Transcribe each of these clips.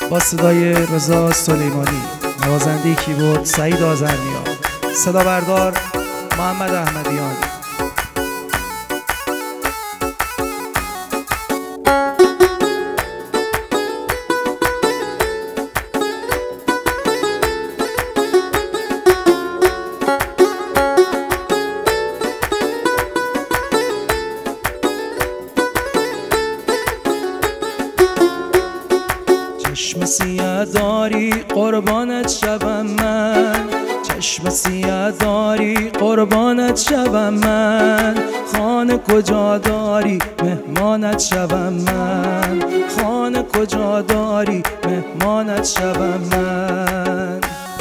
با صدای رضا سلیمانی، نوازنده کیبورد سعید آذرنیا، صدا بردار محمد احمدیان. چشم سیاه داری قربانت شبم من، چشم سیاه داری قربانت شبم من. خانه کجا داری مهمانت شبم من، خانه کجا داری مهمانت شبم من.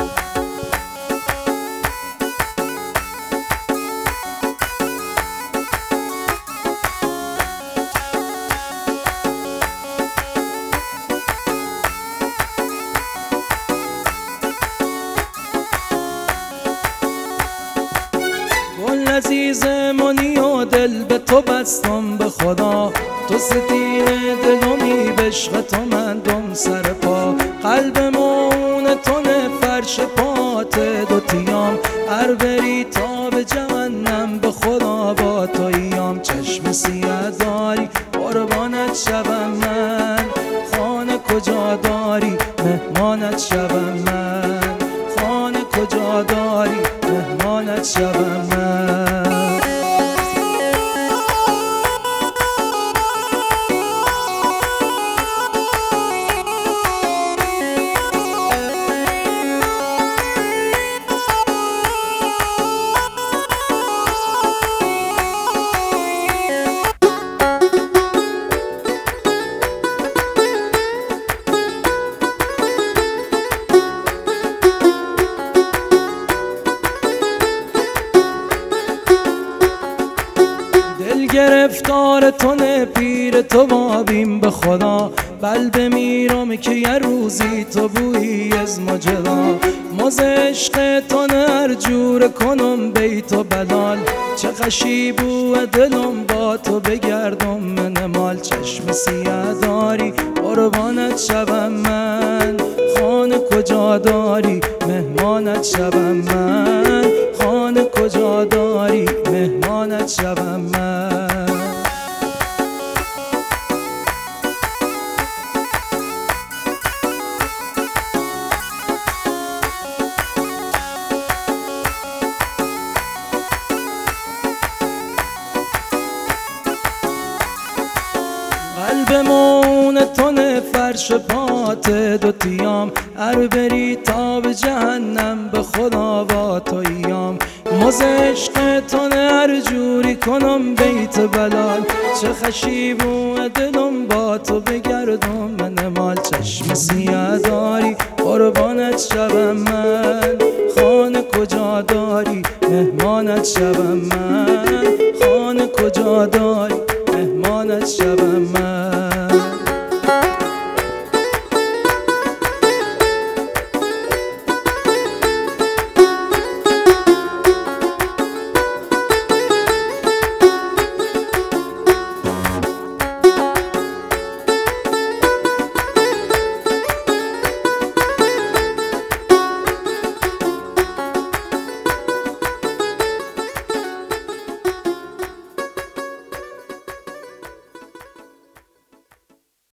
عزیزمونی و دل به تو بستم به خدا، تو ستین دلمی به عشق تو من دم سر پا. قلبمون تونه فرش پات دوتیام، هر بری تا به جهنم به خدا با تو ایام. چشم سیاه داری قربانت شبم من، خانه کجا داری مهمانت شبم من، خانه کجا داری مهمانت شبم من. گرفتار تونه پیر تو بابیم به خدا، بل بمیرم که یه روزی تو بویی از مجدا. مز عشق تونه هر جور کنم بیت و بلال، چه خشی بو دلم با تو بگردم من مال. چشم سیاه داری قربانت شبم من، خانه کجا داری مهمانت شبم من، خانه کجا داری مهمانت شبم من. قلبمون تونه فرش پات دوتیام، هر بری تا به جهنم به خدا با تو ایام. مز عشق تونه هر جوری کنم بیت بلال، چه خشی بو دلم با تو بگردم من مال. چشم سیاه داری قربانت شبم من، خانه کجا داری مهمانت شبم من، خانه کجا داری مهمانت شبم من.